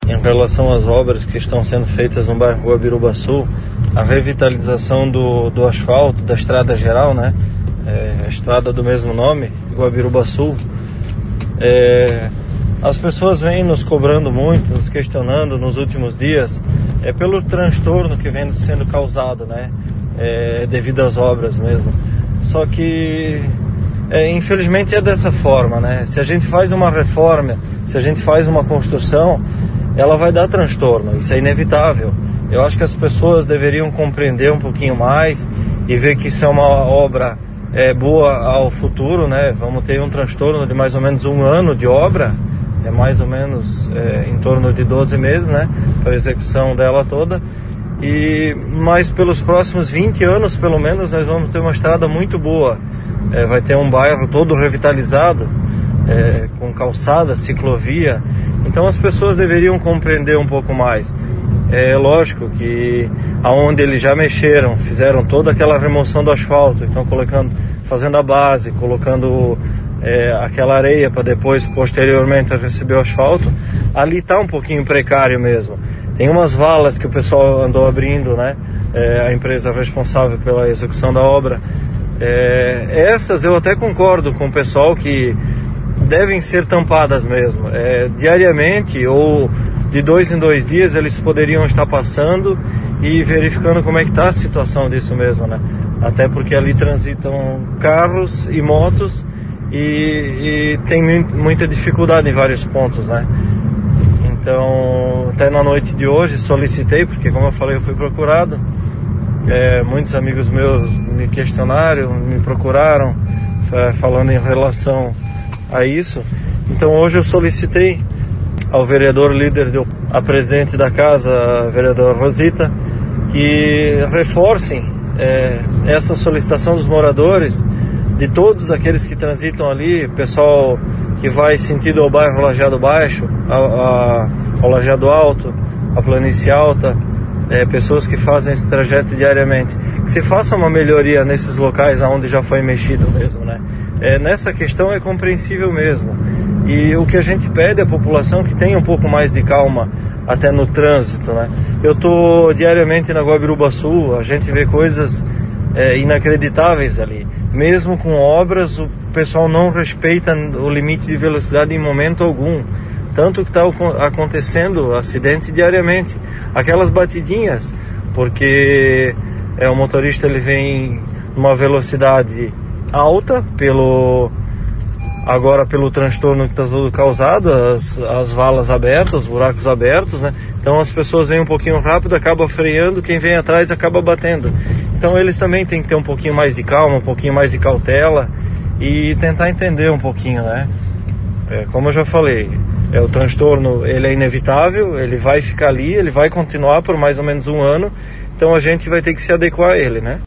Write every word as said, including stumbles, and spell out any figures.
Em relação às obras que estão sendo feitas no bairro Guabiruba Sul, a revitalização do, do asfalto, da estrada geral, né? É, a estrada do mesmo nome, Guabiruba Sul, é, as pessoas vêm nos cobrando muito, nos questionando nos últimos dias, é pelo transtorno que vem sendo causado, né? É, devido às obras mesmo. Só que, é, infelizmente é dessa forma, né? Se a gente faz uma reforma, se a gente faz uma construção, ela vai dar transtorno, isso é inevitável. Eu acho que as pessoas deveriam compreender um pouquinho mais e ver que isso é uma obra é, boa ao futuro, né? Vamos ter um transtorno de mais ou menos um ano de obra, é mais ou menos é, em torno de doze meses, né? Para a execução dela toda. E, mas pelos próximos vinte anos, pelo menos, nós vamos ter uma estrada muito boa. É, vai ter um bairro todo revitalizado, é, com calçada, ciclovia. Então as pessoas deveriam compreender um pouco mais. É lógico que aonde eles já mexeram, fizeram toda aquela remoção do asfalto, estão colocando, fazendo a base, colocando é, aquela areia para depois, posteriormente, receber o asfalto, ali está um pouquinho precário mesmo. Tem umas valas que o pessoal andou abrindo, né? É, a empresa responsável pela execução da obra. É, essas eu até concordo com o pessoal que devem ser tampadas mesmo. É, diariamente ou de dois em dois dias eles poderiam estar passando e verificando como é que está a situação disso mesmo, né? Até porque ali transitam carros e motos e, e tem muita dificuldade em vários pontos, né? Então, até na noite de hoje solicitei, porque como eu falei, eu fui procurado. É, muitos amigos meus me questionaram, me procuraram, falando em relação a isso. Então hoje eu solicitei ao vereador líder, do, a presidente da casa, a vereadora Rosita, que reforcem é, essa solicitação dos moradores, de todos aqueles que transitam ali, pessoal que vai sentido ao bairro Lajeado Baixo, a, a, ao Lajeado Alto, a Planície Alta, é, pessoas que fazem esse trajeto diariamente, que se faça uma melhoria nesses locais onde já foi mexido mesmo, né? É, nessa questão é compreensível mesmo. E o que a gente pede à população que tenha um pouco mais de calma até no trânsito, né? Eu estou diariamente na Guabiruba Sul, a gente vê coisas é, inacreditáveis ali. Mesmo com obras, o pessoal não respeita o limite de velocidade em momento algum. Tanto que está acontecendo acidente diariamente. Aquelas batidinhas, porque é, o motorista ele vem numa velocidade alta, pelo, agora pelo transtorno que está todo causado, as, as valas abertas, os buracos abertos, né? Então as pessoas vêm um pouquinho rápido, acaba freando, quem vem atrás acaba batendo. Então eles também têm que ter um pouquinho mais de calma, um pouquinho mais de cautela e tentar entender um pouquinho, né? É, como eu já falei, é, o transtorno ele é inevitável, ele vai ficar ali, ele vai continuar por mais ou menos um ano, então a gente vai ter que se adequar a ele, né?